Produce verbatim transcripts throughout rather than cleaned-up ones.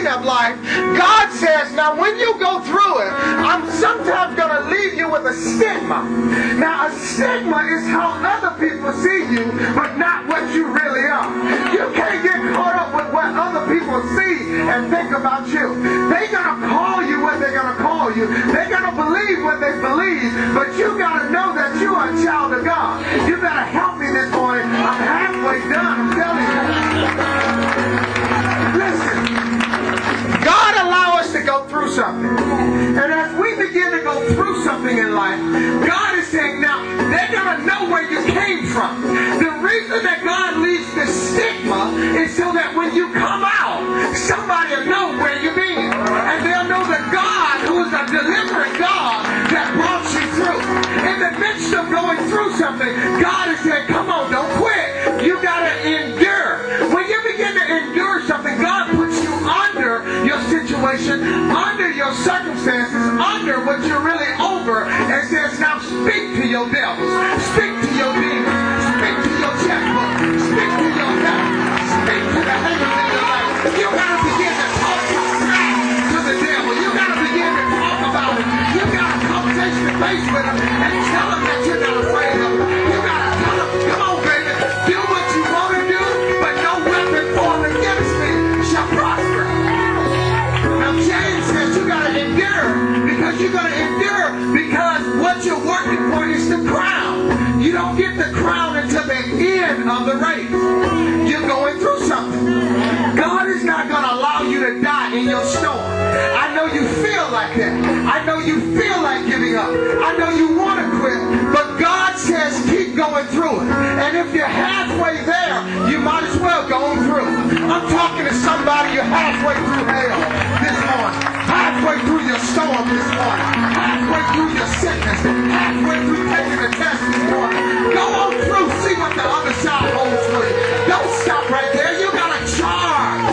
pain of life, God says, now when you go through it, I'm sometimes going to leave you with a stigma. Now a stigma is how other people see you, but not what you really are. You can't get caught up with what other people see and think about you. They're going to call you what they're going to call you. They're going to believe what they believe, but you got to know that you are a child of God. You better help me this morning. I'm halfway done, I'm telling you. Listen, God allow us to go through something. And as we begin to go through something in life, God is saying, now, they're going to know where you came from. The reason that God leaves the stigma is so that when you come out, somebody will know where you've been. And they'll know the God who is a delivering God that brought you through. In the midst of going through something, God is saying, come on, don't quit. You got to endure. When you begin to endure something, God puts you under your situation, under your circumstances, under what you're really over, and says, now speak to your devils, speak to your demons, speak to your checkbook, speak to your health, speak to the haters in your life. You got to begin to talk to the devil. You got to begin to talk about it. You got to come face to face with him and tell him that you're not afraid of him. You got to tell him, come on, baby, do what you want to do, but no weapon formed against me shall prosper. Now James says you got to endure, because you're going to endure because what you're working for is the crown. You don't get the crown until the end of the race. You're going through something. God is not going to allow you to die in your storm. I know you feel like that. I know you feel like giving up. I know you want to quit, but God says keep going through it. And if you're halfway there, you might as well go on through. I'm talking to somebody, you're halfway through hell this morning, halfway through your storm this morning, halfway through your sickness, halfway through taking a test this morning. Go on through, see what the other side holds for you. Don't stop right there. You got to charge.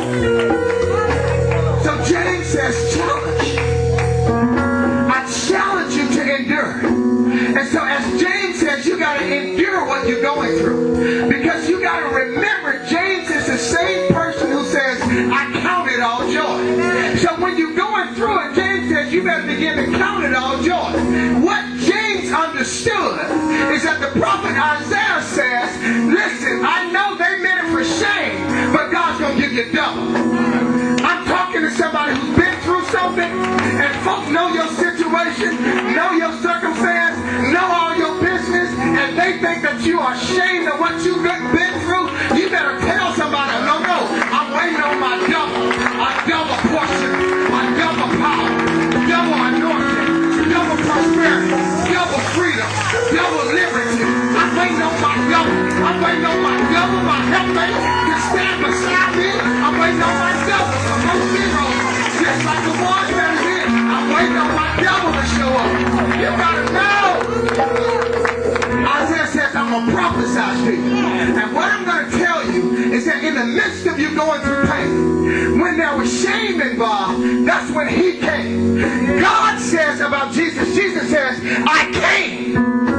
So James says, challenge. I challenge you to endure. And so as James says, you got to endure what you're going through. Because you got to remember, James is the same person who says, I count it all joy. So when you're going through it, James says, you better begin to count it all joy. What James understood is that the prophet Isaiah says, listen, I know they meant it for shame, but God's going to give you double. I'm talking to somebody who's been through something, and folks know your situation, know your circumstance, know all your business, and they think that you are ashamed of what you've been through. You better tell somebody, no, no, I'm waiting on my double, a double portion, a double power, double anointing, double prosperity, double freedom, double liberty. I'm waiting on my double. I'm waiting on my double, my helpmate to stand beside me. I'm waiting on my double, no zero, just like the one that is in. I'm waiting on my double to show up. You gotta know. Isaiah says, I'm going to prophesy to you. And what I'm going to tell you is that in the midst of you going through pain, when there was shame involved, that's when he came. God says about Jesus, Jesus says, I came.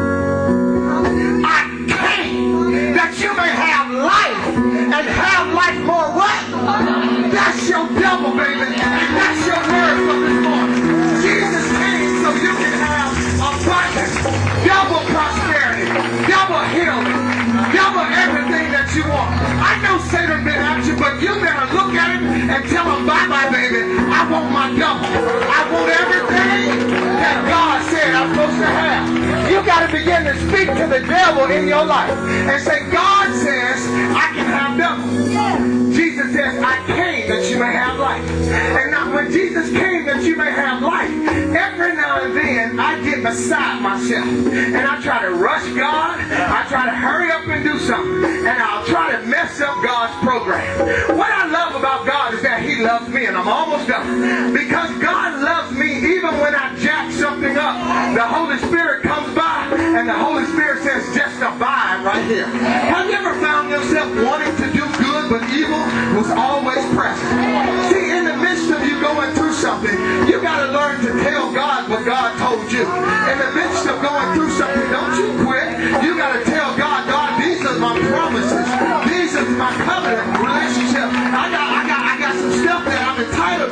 I came that you may have life and have life more what? That's your double, baby. And that's your word for this morning. Jesus came so you can have abundance, double prosperity, double healing, double everything that you want. I know Satan been at you, but you better look at him and tell him, bye-bye, baby. I want my double. I want everything that God said I'm supposed to have. You got to begin to speak to the devil in your life and say, God says I can have double. Jesus says, I came that you may have life. And now when Jesus came that you may have life, every now and then I get beside myself and I try to rush God. I try to hurry up and do something, and I'll try to mess up God's program. What I love about God is that he loves me, and I'm almost done. Because God loves me even when I jack something up. The Holy Spirit comes by and the Holy Spirit says, just abide right here. Have you ever found yourself wanting to do good but evil was always present? See, in the midst of you going through something, you got to learn to tell God what God told you. In the midst of going through something, don't you quit. You got to tell God, God, these are my promises. These are my covenant relationship. I got, I got, I got some stuff that I'm entitled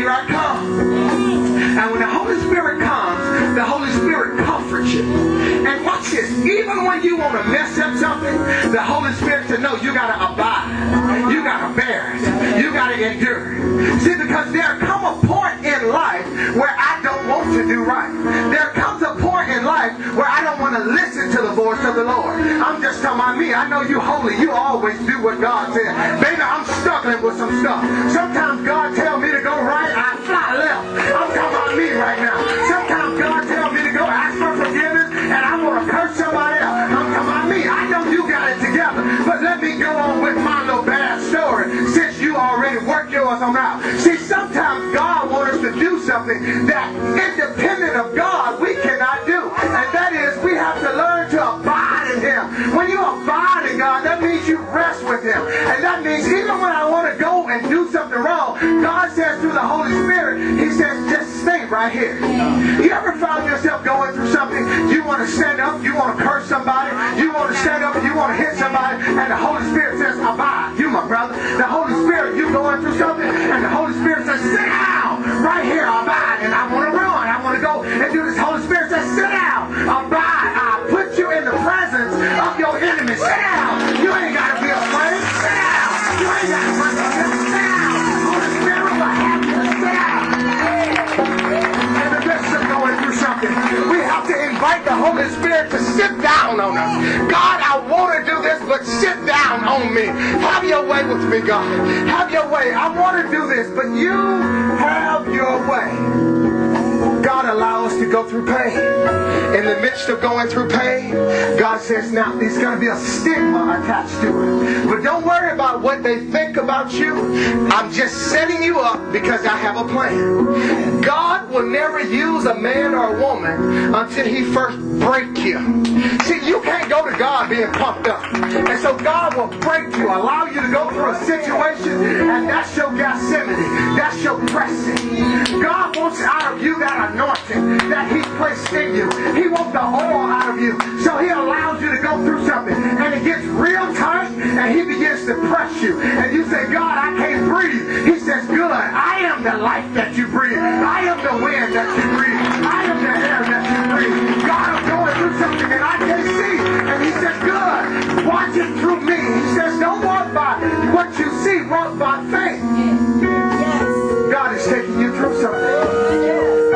I come. And when the Holy Spirit comes, the Holy Spirit comforts you. And watch this. Even when you want to mess up something, the Holy Spirit says, no, you got to abide. You got to bear it. You got to endure. See, because there come a point in life where I don't want to do right. There comes a point in life where I don't want to listen to the voice of the Lord. I'm just talking about me. I know you holy. You always do what God said. Baby, I'm struggling with some stuff. Sometimes God tells me to go right, I fly left. I'm talking about me right now. Sometimes God tells me to go ask for forgiveness and I want to curse somebody else. I'm talking about me. I know you got it together. But let me go on with my little bad story since you already worked yours on out. See, sometimes God wants us to do something that independent of God we cannot do. And that is we have to learn to abide in Him. When you abide in God, that means you rest with Him. And that means even when I want to go and do something wrong, God says through the Holy Spirit, He says just stay right here. You ever found yourself going through something, you want to stand up, you want to curse somebody, you want to stand up, you want to hit somebody, and the Holy Spirit says abide. You my brother. The Holy Spirit, you going through something, and the Holy Spirit says sit down right here, abide. And I want to run, I want to go and do this. Holy Spirit says sit down, abide. I put you in the presence of your enemy. Sit down. You ain't got to be afraid. Sit down. You ain't got to run from them. Sit down. Holy Spirit will have you to sit down. In the midst of going through something, we have to invite the Holy Spirit to sit down on us. God, I want to do this, but sit down on me. Have your way with me, God. Have your way. I want to do this, but you have your way. God allows us to go through pain. In the midst of going through pain, God says, now there's going to be a stigma attached to it. But don't worry about what they think about you. I'm just setting you up because I have a plan. God will never use a man or a woman until He first break you. See, you can't go to God being pumped up. And so God will break you, allow you to go through a situation, and that's your Gethsemane. That's your pressing. God wants out of you that anointing that He's placed in you. He wants the oil out of you. So He allows you to go through something. And it gets real tight, and He begins to press you. And you say, God, I can't breathe. He says, good. I am the life that you breathe. I am the wind that you breathe. I am the air that you breathe. God, I'm going through something and I can't see. And He says, good. Watch it through me. He says, don't walk by what you see. Walk by faith. Yes. God is taking you through something.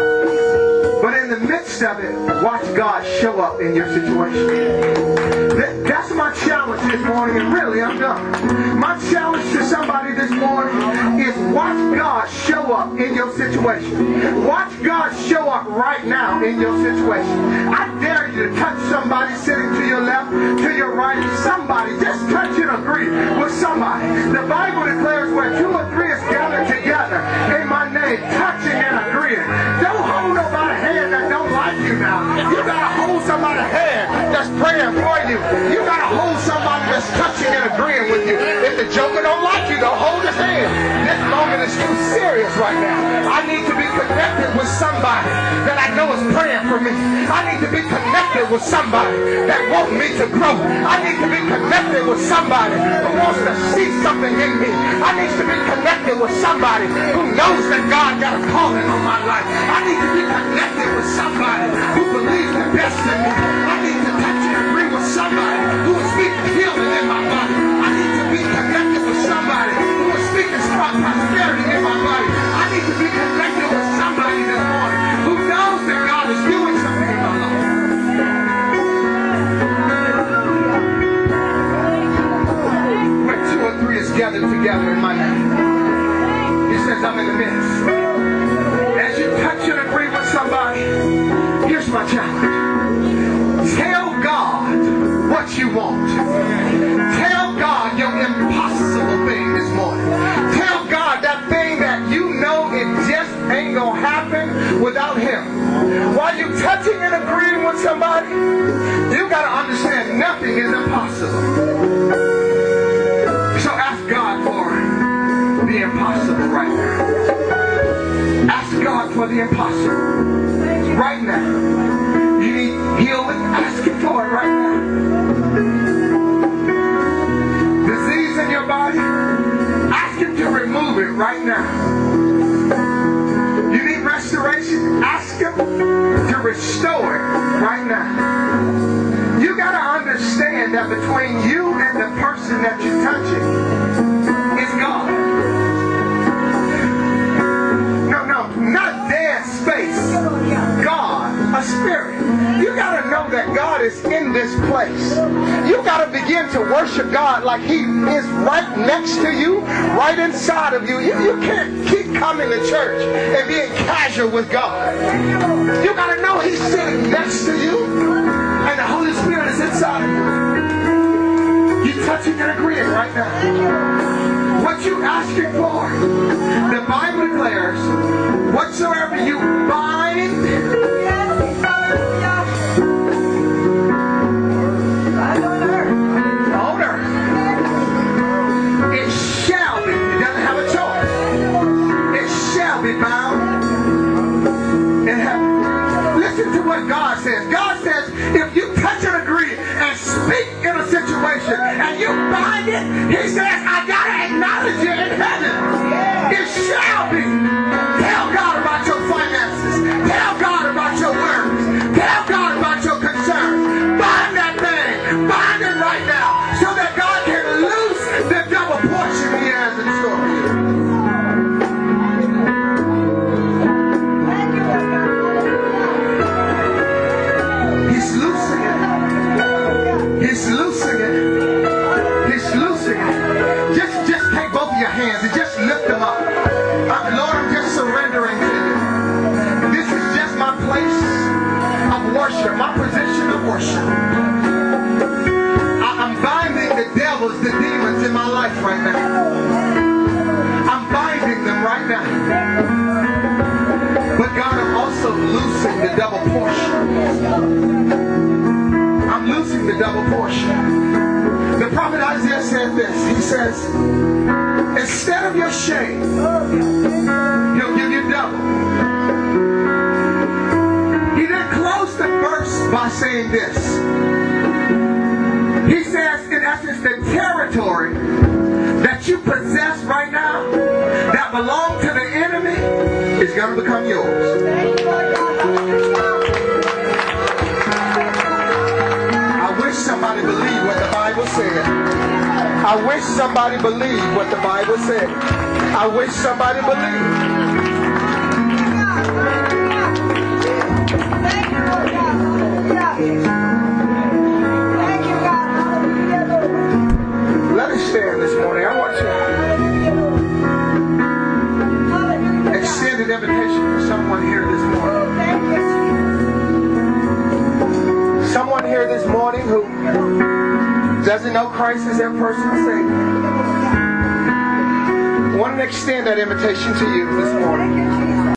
But in the midst of it, watch God show up in your situation. That's my challenge this morning, and really, I'm done. My challenge to somebody this morning is watch God show up in your situation. Watch God show up right now in your situation. I dare you to touch somebody sitting to your left, to your right, somebody. Just touch and agree with somebody. The Bible declares where two or three is gathered together in my name, touching and agreeing. Don't hold nobody's hand that don't like you now. You gotta hold somebody's hand that's praying for you. You gotta hold somebody that's touching and agreeing with you. If the joker don't like you, don't hold his hand. This moment is too serious right now. I need to be connected with somebody that I know is praying for me. I need to be connected with somebody that wants me to grow. I need to be connected with somebody who wants to see something in me. I need to be connected with somebody who knows that God got a calling on my life. I need to be connected with somebody who believes the best in me. I need to touch and agree with somebody who is speaking healing in my body. I need to be connected with somebody who is speaking prosperity in my body. I need to be connected with somebody this morning who knows that God is doing something in my life. Where two or three is gathered together in my name, He says, I'm in the midst. As you touch and agree with somebody, here's my challenge. Tell God what you want. Tell God your impossible thing this morning. Tell God that thing that you know it just ain't gonna happen without Him. While you touching and agreeing with somebody, you gotta understand nothing is impossible. So ask God for the impossible right now. Ask God for the impossible right now. You need healing, ask Him for it right now. Disease in your body, ask Him to remove it right now. it, to restore it right now. You got to understand that between you and the person that you're touching is God. No, no, not dead space. God, a spirit. You got to know that God is in this place. You got to begin to worship God like He is right next to you, right inside of you. You, you can't keep coming to church and being casual with God. You got to know He's sitting next to you and the Holy Spirit is inside of you. You're touching and agreeing right now. What you asking for, the Bible declares, whatsoever you bind on earth, it shall be. It doesn't have a choice. It shall be bound in heaven. Listen to what God says. God says, if you touch and agree and speak in a situation and you bind it, He says, I gotta acknowledge it in heaven. It shall be. Tell God about your finances. Tell God about your worries. Tell God about your concerns. Bind that thing. Bind it right now so that God can loose the double portion He has in store for you. He's loosing it. He's loosing it. He's loosing it. Just, just take both of your hands and just lift them up. Uh, Lord, I'm just surrendering to you. This is just my place of worship, my position of worship. I, I'm binding the devils, the demons in my life right now. I'm binding them right now. But God, I'm also loosing the double portion. I'm loosing the double portion. The prophet Isaiah said this. He says, instead of your shame, He'll give you double. He then closed the verse by saying this. He says, in essence, the territory that you possess right now that belong to the enemy is going to become yours. I wish somebody believed what the Bible said. I wish somebody believed what the Bible said. I wish somebody believed. Let us stand this morning. I want to extend an invitation to someone here this morning. Someone here this morning who doesn't know Christ as their personal Savior. I want to extend that invitation to you this morning.